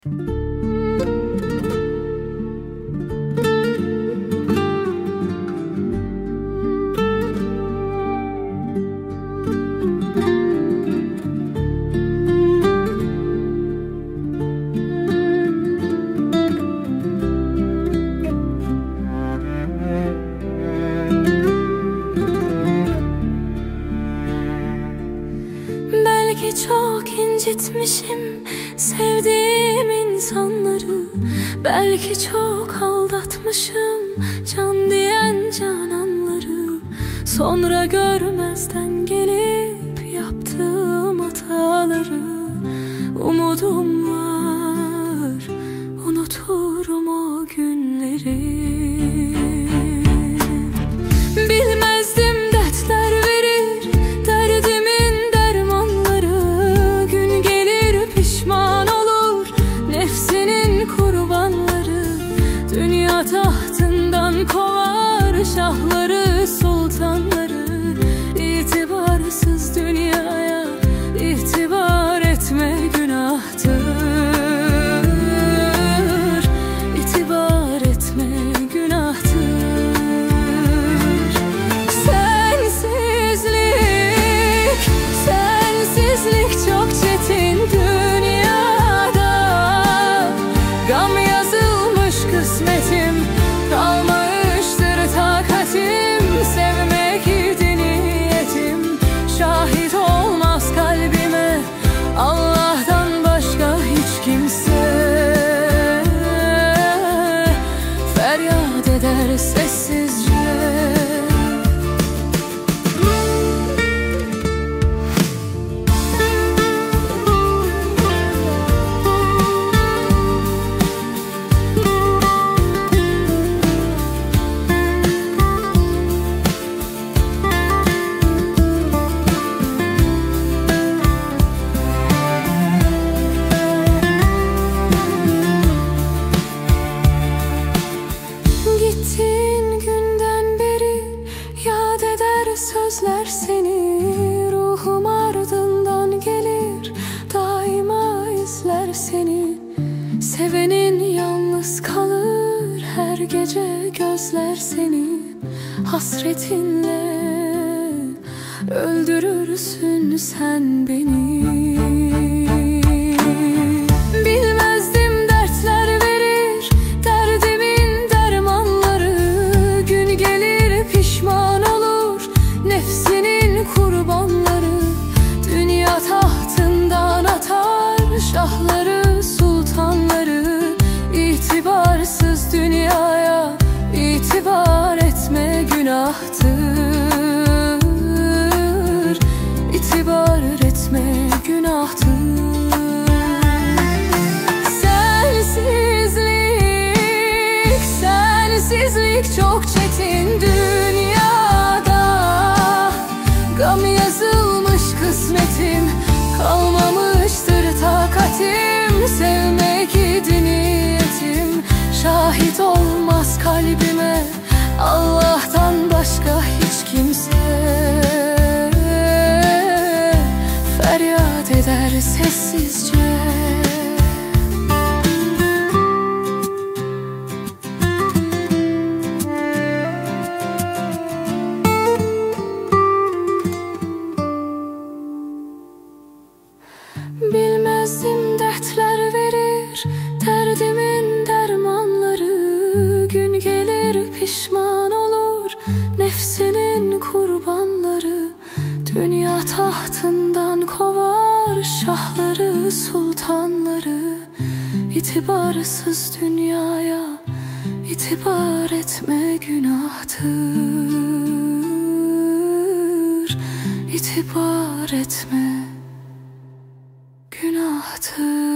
Belki çok incitmişim sevdiğim insanları, belki çok aldatmışım can diyen cananları. Sonra görmezden gelip yaptığım hataları, umudum var unuturum o günleri. Bilmezdim dertler verir, derdimin dermanları. Gün gelir pişman olur nefsinin kurbanları. Dünya tahtından kovar şahları sultanları. İtibarsız dünyaya itibar etme günahtır. İtibar etme günahtır. Sensizlik çok çetin dünyada. Gam yazılmış kısmetim, kalmamıştır takatim. Sevmek idi niyetim, şahit olmaz kalbime Allah'tan başka hiç kimse. Feryat eder sessizce. Gittiğin günden beri yad eder sözler seni. Ruhum ardından gelir, daima izler seni. Sevenin yalnız kalır, her gece gözler seni. Hasretinle öldürürsün sen beni. Bilmezdim dertler verir, derdimin dermanları. Gün gelir pişman olur nefsinin kurbanları. Dünya tahtından atar şahları sultanları. İtibarsız dünyaya itibar etme günahtır. İtibar etme günahtır. Sensizlik çok çetin dünyada. Gam yazılmış kısmetim, kalmamıştır takatim. Sevmek idi niyetim, şahit olmaz kalbime Allah'tan başka hiç kimse. Feryat eder sessizce. Bilmezdim dertler verir, derdimin dermanları. Gün gelir pişman olur nefsinin kurbanları. Dünya tahtından kovar şahları sultanları. İtibarsız dünyaya itibar etme günahtır. İtibar etme günahtır.